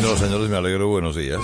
Bueno, señores, me alegro. Buenos días.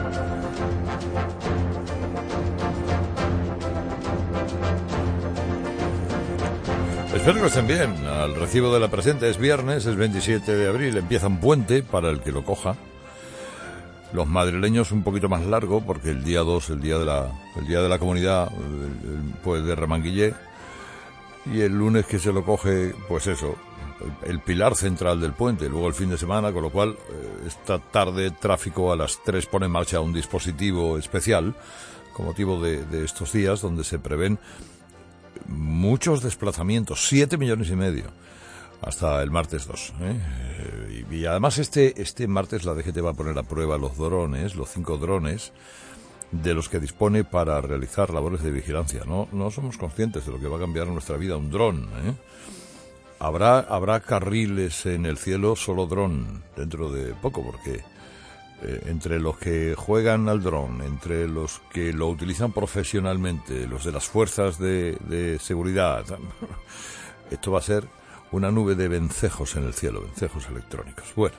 Espero que estén bien. Al recibo de la presente es viernes, es 27 de abril. Empieza un puente para el que lo coja. Los madrileños un poquito más largo, porque el día 2, el día de la comunidad, pues de Remanguillé. Y el lunes que se lo coge, pues eso, el pilar central del puente, luego el fin de semana, con lo cual esta tarde tráfico a las 3 pone en marcha un dispositivo especial con motivo de estos días donde se prevén muchos desplazamientos, 7,5 millones hasta el martes 2. Y además este martes la DGT va a poner a prueba los 5 drones de los que dispone para realizar labores de vigilancia. No somos conscientes de lo que va a cambiar en nuestra vida un dron. Habrá carriles en el cielo, solo dron, dentro de poco, porque entre los que juegan al dron, entre los que lo utilizan profesionalmente, los de las fuerzas de seguridad, esto va a ser una nube de vencejos en el cielo, vencejos electrónicos. Bueno,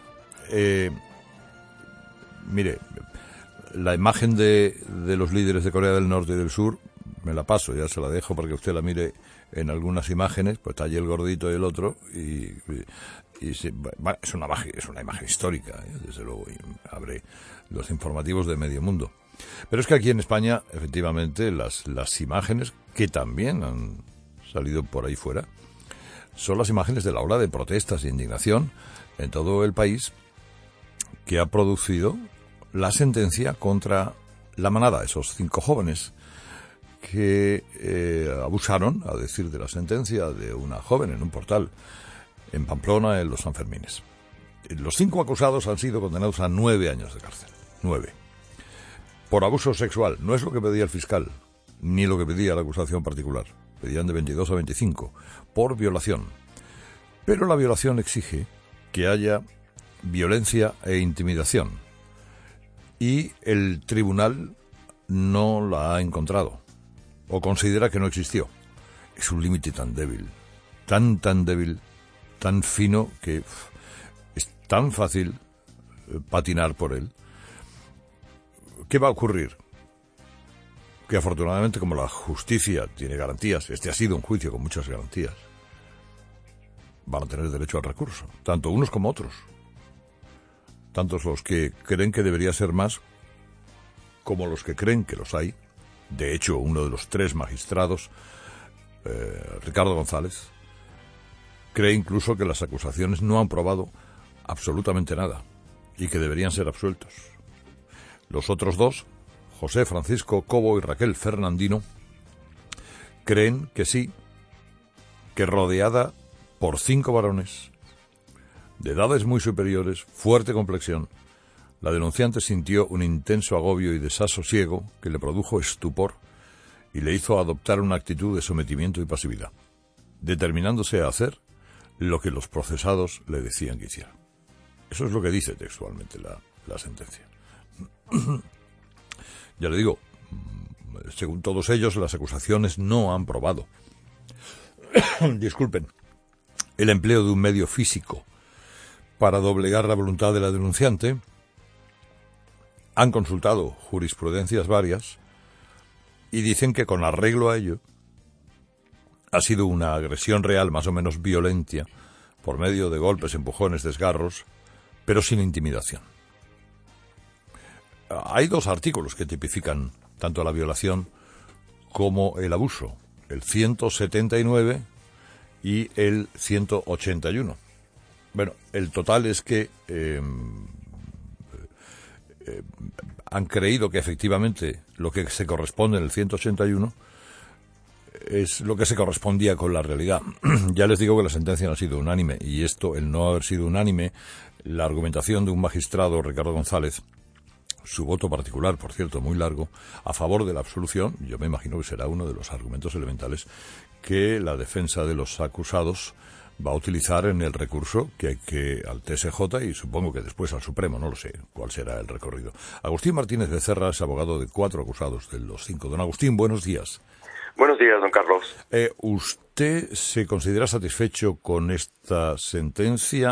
mire, la imagen de los líderes de Corea del Norte y del Sur, me la paso, ya se la dejo para que usted la mire en algunas imágenes, pues está allí el gordito y el otro, y bueno, es una imagen histórica, desde luego, y abre los informativos de medio mundo. Pero es que aquí en España, efectivamente, las imágenes que también han salido por ahí fuera, son las imágenes de la ola de protestas e indignación en todo el país que ha producido la sentencia contra la manada, esos 5 jóvenes que abusaron, a decir de la sentencia, de una joven en un portal en Pamplona, en los Sanfermines. Los 5 acusados han sido condenados a 9 años de cárcel. 9. Por abuso sexual. No es lo que pedía el fiscal, ni lo que pedía la acusación particular. Pedían de 22 a 25. Por violación. Pero la violación exige que haya violencia e intimidación. Y el tribunal no la ha encontrado. O considera que no existió. Es un límite tan débil. Tan débil. Tan fino que es tan fácil patinar por él. ¿Qué va a ocurrir? Que afortunadamente, como la justicia tiene garantías, este ha sido un juicio con muchas garantías, van a tener derecho al recurso, tanto unos como otros. Tantos los que creen que debería ser más, como los que creen que los hay. De hecho, uno de los 3 magistrados, Ricardo González, cree incluso que las acusaciones no han probado absolutamente nada y que deberían ser absueltos. Los otros 2, José Francisco Cobo y Raquel Fernandino, creen que sí, que rodeada por 5 varones de edades muy superiores, fuerte complexión, la denunciante sintió un intenso agobio y desasosiego que le produjo estupor y le hizo adoptar una actitud de sometimiento y pasividad, determinándose a hacer lo que los procesados le decían que hiciera. Eso es lo que dice textualmente la sentencia. Ya le digo, según todos ellos, las acusaciones no han probado, disculpen, el empleo de un medio físico para doblegar la voluntad de la denunciante. Han consultado jurisprudencias varias y dicen que con arreglo a ello ha sido una agresión real más o menos violenta por medio de golpes, empujones, desgarros, pero sin intimidación. Hay 2 artículos que tipifican tanto la violación como el abuso, el 179 y el 181. Bueno, el total es que han creído que efectivamente lo que se corresponde en el 181 es lo que se correspondía con la realidad. Ya les digo que la sentencia no ha sido unánime, y esto, el no haber sido unánime, la argumentación de un magistrado, Ricardo González, su voto particular, por cierto, muy largo, a favor de la absolución, yo me imagino que será uno de los argumentos elementales que la defensa de los acusados va a utilizar en el recurso que al TSJ y supongo que después al Supremo, no lo sé cuál será el recorrido. Agustín Martínez Becerra es abogado de 4 acusados de los 5. Don Agustín, buenos días. Buenos días, don Carlos. ¿Usted se considera satisfecho con esta sentencia?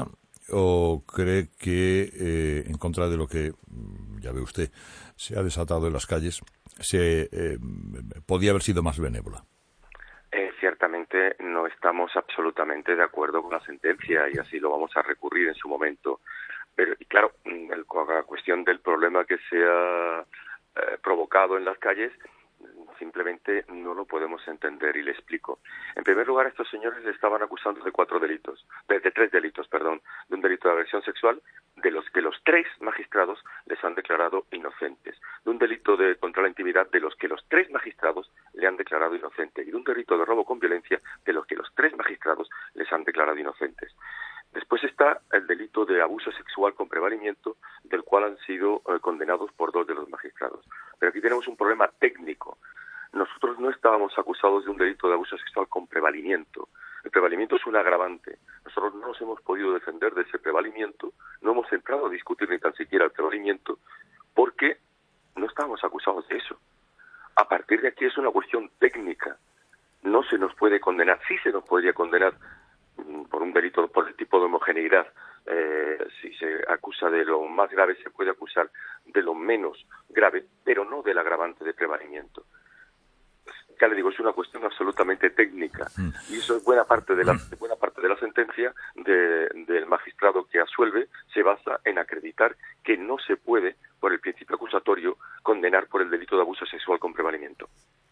o cree que, en contra de lo que, ya ve usted, se ha desatado en las calles, podía haber sido más benévola? Ciertamente no estamos absolutamente de acuerdo con la sentencia y así lo vamos a recurrir en su momento. Pero, y claro, la cuestión del problema que se ha provocado en las calles, simplemente no lo podemos entender y le explico. En primer lugar, estos señores le estaban acusando de tres delitos, de un delito de agresión sexual, de los que los 3 magistrados les han declarado inocentes, de un delito contra la intimidad, de los que los 3 magistrados le han declarado inocente, y de un delito de robo con violencia, de los que los 3 magistrados les han declarado inocentes. Después está el delito de abuso sexual con prevalimiento, del cual han sido condenados por 2 de los magistrados. Pero aquí tenemos un problema técnico. Nosotros no estábamos acusados de un delito de abuso sexual con prevalimiento. El prevalimiento es un agravante. Nosotros no nos hemos podido defender de ese prevalimiento, no hemos entrado a discutir ni tan siquiera el prevalimiento, porque no estábamos acusados de eso. A partir de aquí es una cuestión técnica. No se nos puede condenar, sí se nos podría condenar por un delito por el tipo de homogeneidad. Si se acusa de lo más grave, se puede acusar de lo menos grave, pero no del agravante de prevalimiento. Ya le digo, es una cuestión absolutamente técnica y eso es buena parte de la sentencia del magistrado que absuelve se basa en acreditar que no se puede, por el principio acusatorio, condenar por el delito de abuso sexual con prevalimiento.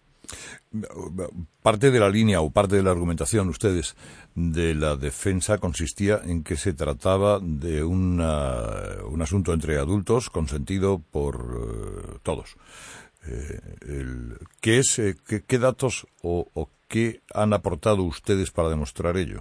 Parte de la línea o parte de la argumentación, ustedes, de la defensa consistía en que se trataba de un asunto entre adultos consentido por todos. ¿Qué datos o qué han aportado ustedes para demostrar ello?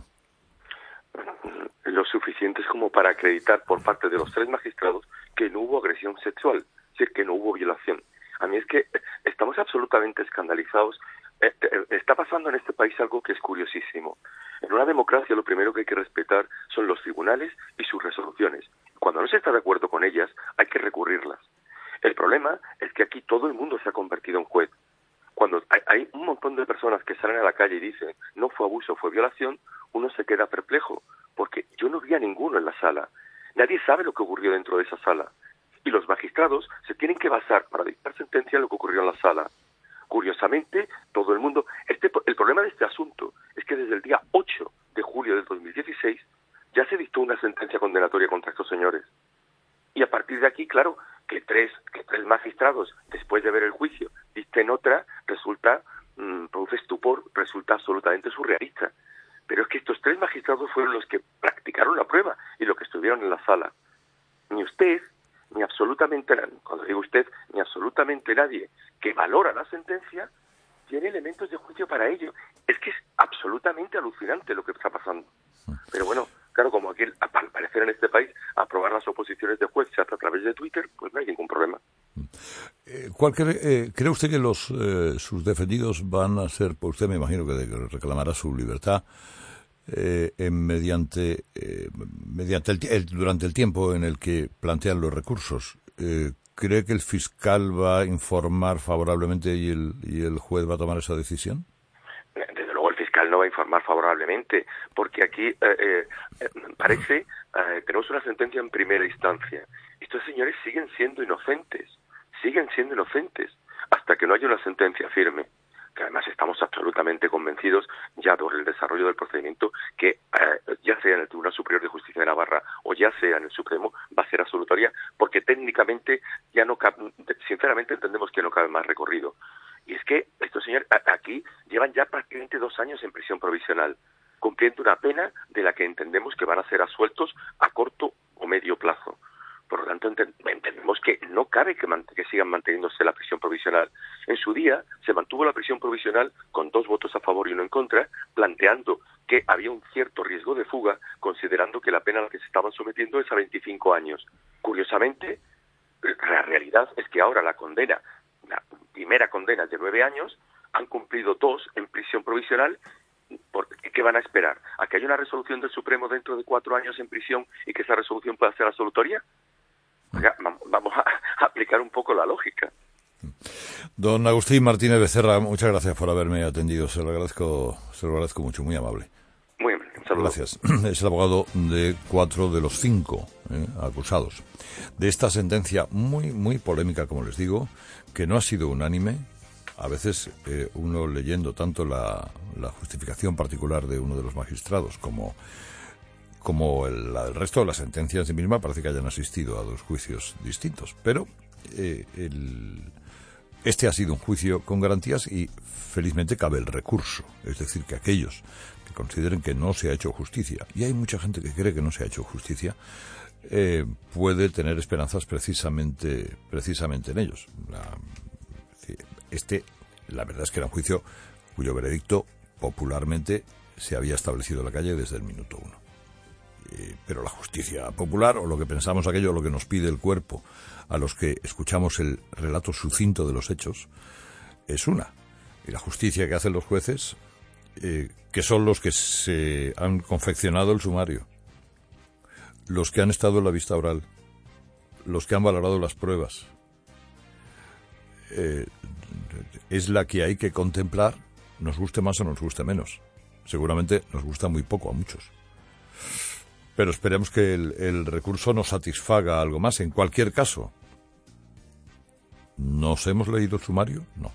Lo suficientes como para acreditar por parte de los 3 magistrados que no hubo agresión sexual, es decir, que no hubo violación. A mí es que estamos absolutamente escandalizados. Está pasando en este país algo que es curiosísimo. En una democracia lo primero que hay que respetar son los tribunales y sus resoluciones. Cuando no se está de acuerdo con ellas, hay que recurrirlas. El problema es que aquí todo el mundo se ha convertido en juez. Cuando hay un montón de personas que salen a la calle y dicen no fue abuso, fue violación, uno se queda perplejo, porque yo no vi a ninguno en la sala. Nadie sabe lo que ocurrió dentro de esa sala. Y los magistrados se tienen que basar para dictar sentencia en lo que ocurrió en la sala. Curiosamente, todo el mundo... El problema de este asunto es que desde el día 8 de julio del 2016 ya se dictó una sentencia condenatoria contra estos señores. Y a partir de aquí, claro, que tres magistrados, después de ver el juicio, dicten otra, produce estupor, resulta absolutamente surrealista. Pero es que estos 3 magistrados fueron los que practicaron la prueba y los que estuvieron en la sala. Ni usted, ni absolutamente nadie, cuando digo usted, ni absolutamente nadie que valora la sentencia, tiene elementos de juicio para ello. Es que es absolutamente alucinante lo que está pasando. Pero bueno, claro, como aquí, al parecer en este país, aprobar las oposiciones de juez se hace a través de Twitter, pues no hay ningún problema. ¿Cree usted que sus defendidos van a ser, pues usted me imagino que reclamará su libertad durante el tiempo en el que plantean los recursos? ¿Cree que el fiscal va a informar favorablemente y el juez va a tomar esa decisión? Desde luego el fiscal no va a informar favorablemente, porque aquí tenemos una sentencia en primera instancia. Estos señores siguen siendo inocentes, hasta que no haya una sentencia firme, que además estamos absolutamente convencidos ya por el desarrollo del procedimiento que ya sea en el Tribunal Superior de Justicia de Navarra o ya sea en el Supremo, va a ser absolutoria, porque técnicamente sinceramente entendemos que no cabe más recorrido. Y es que estos señores aquí llevan ya prácticamente 2 años en prisión provisional, cumpliendo una pena de la que entendemos que van a ser absueltos a corto o medio plazo. Por lo tanto, entendemos que no cabe que sigan manteniéndose la prisión provisional. En su día se mantuvo la prisión provisional con 2 votos a favor y 1 en contra, planteando que había un cierto riesgo de fuga, considerando que la pena a la que se estaban sometiendo es a 25 años. Curiosamente, la realidad es que ahora la primera condena es de 9 años, han cumplido 2 en prisión provisional. ¿Qué van a esperar? ¿A que haya una resolución del Supremo dentro de 4 años en prisión y que esa resolución pueda ser absolutoria? Vamos a aplicar un poco la lógica. Don Agustín Martínez Becerra, muchas gracias por haberme atendido. Se lo agradezco mucho, muy amable. Muy bien, muchas gracias. saludo. Gracias. Es el abogado de 4 de los 5 acusados de esta sentencia muy, muy polémica, como les digo, que no ha sido unánime. A veces uno leyendo tanto la justificación particular de uno de los magistrados como la del resto de la sentencia en sí misma, parece que hayan asistido a 2 juicios distintos. Pero este ha sido un juicio con garantías y felizmente cabe el recurso. Es decir, que aquellos que consideren que no se ha hecho justicia, y hay mucha gente que cree que no se ha hecho justicia, puede tener esperanzas precisamente en ellos. La verdad es que era un juicio cuyo veredicto popularmente se había establecido en la calle desde el minuto 1. Pero la justicia popular, o lo que pensamos aquello, lo que nos pide el cuerpo, a los que escuchamos el relato sucinto de los hechos, es una. Y la justicia que hacen los jueces, que son los que se han confeccionado el sumario, los que han estado en la vista oral, los que han valorado las pruebas, es la que hay que contemplar, nos guste más o nos guste menos. Seguramente nos gusta muy poco a muchos. Pero esperemos que el recurso nos satisfaga algo más. En cualquier caso, ¿nos hemos leído el sumario? No.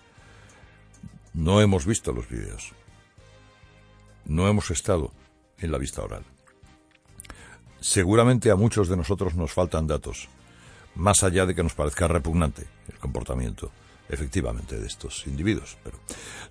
No hemos visto los vídeos. No hemos estado en la vista oral. Seguramente a muchos de nosotros nos faltan datos, más allá de que nos parezca repugnante el comportamiento, efectivamente, de estos individuos. Pero